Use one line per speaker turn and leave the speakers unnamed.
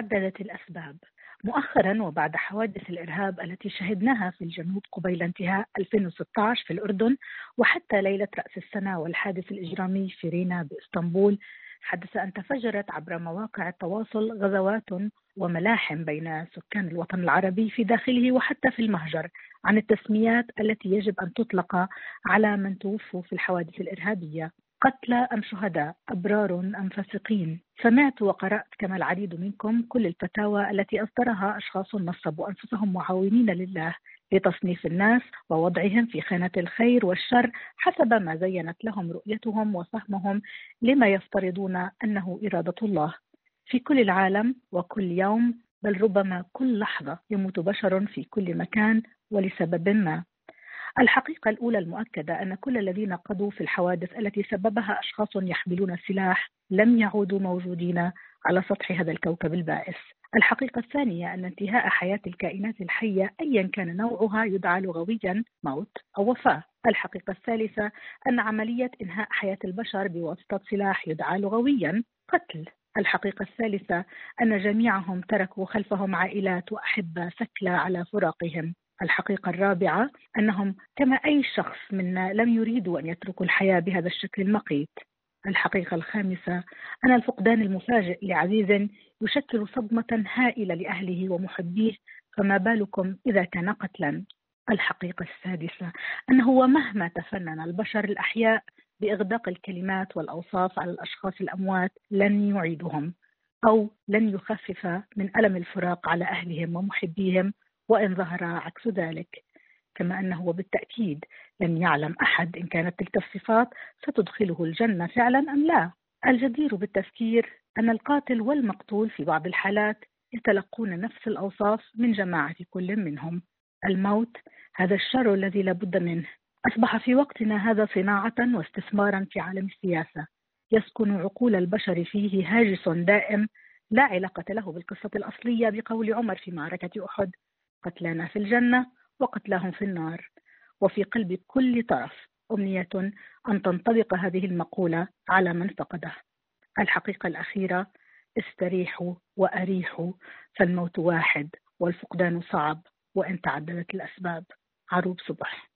تعددت الأسباب. مؤخرا وبعد حوادث الإرهاب التي شهدناها في الجنوب قبيل انتهاء 2016 في الأردن، وحتى ليلة رأس السنة والحادث الإجرامي في رينا بإسطنبول، حدث أن تفجرت عبر مواقع التواصل غزوات وملاحم بين سكان الوطن العربي في داخله وحتى في المهجر عن التسميات التي يجب أن تطلق على من توفوا في الحوادث الإرهابية: قتلى أم شهداء، أبرار أم فاسقين. سمعت وقرأت كما العديد منكم كل الفتاوى التي أصدرها أشخاص نصبوا أنفسهم معاونين لله لتصنيف الناس ووضعهم في خانة الخير والشر حسب ما زينت لهم رؤيتهم وفهمهم لما يفترضون أنه إرادة الله. في كل العالم وكل يوم، بل ربما كل لحظة، يموت بشر في كل مكان ولسبب ما. الحقيقة الأولى المؤكدة أن كل الذين قضوا في الحوادث التي سببها أشخاص يحملون السلاح لم يعودوا موجودين على سطح هذا الكوكب البائس. الحقيقة الثانية أن انتهاء حياة الكائنات الحية أيا كان نوعها يدعى لغويا موت أو وفاة. الحقيقة الثالثة أن عملية إنهاء حياة البشر بواسطة سلاح يدعى لغويا قتل. الحقيقة الثالثة أن جميعهم تركوا خلفهم عائلات وأحبة ثكلى على فراقهم. الحقيقة الرابعة أنهم كما أي شخص منا لم يريدوا أن يتركوا الحياة بهذا الشكل المقيت. الحقيقة الخامسة أن الفقدان المفاجئ لعزيز يشكل صدمة هائلة لأهله ومحبيه، فما بالكم إذا كان قتلا. الحقيقة السادسة أنه ومهما تفنن البشر الأحياء بإغداق الكلمات والأوصاف على الأشخاص الأموات لن يعيدهم أو لن يخفف من ألم الفراق على أهلهم ومحبيهم، وإن ظهر عكس ذلك. كما أنه وبالتأكيد لن يعلم أحد إن كانت تلك الصفات ستدخله الجنة فعلا أم لا. الجدير بالتذكير أن القاتل والمقتول في بعض الحالات يتلقون نفس الأوصاف من جماعة كل منهم. الموت هذا الشر الذي لا بد منه أصبح في وقتنا هذا صناعة واستثمارا في عالم السياسة، يسكن عقول البشر فيه هاجس دائم لا علاقة له بالقصة الأصلية بقول عمر في معركة أحد: قتلانا في الجنة وقتلاهم في النار. وفي قلب كل طرف أمنية أن تنطبق هذه المقولة على من فقده. الحقيقة الأخيرة: استريحوا وأريحوا، فالموت واحد والفقدان صعب وإن تعددت الأسباب. عروب صبح.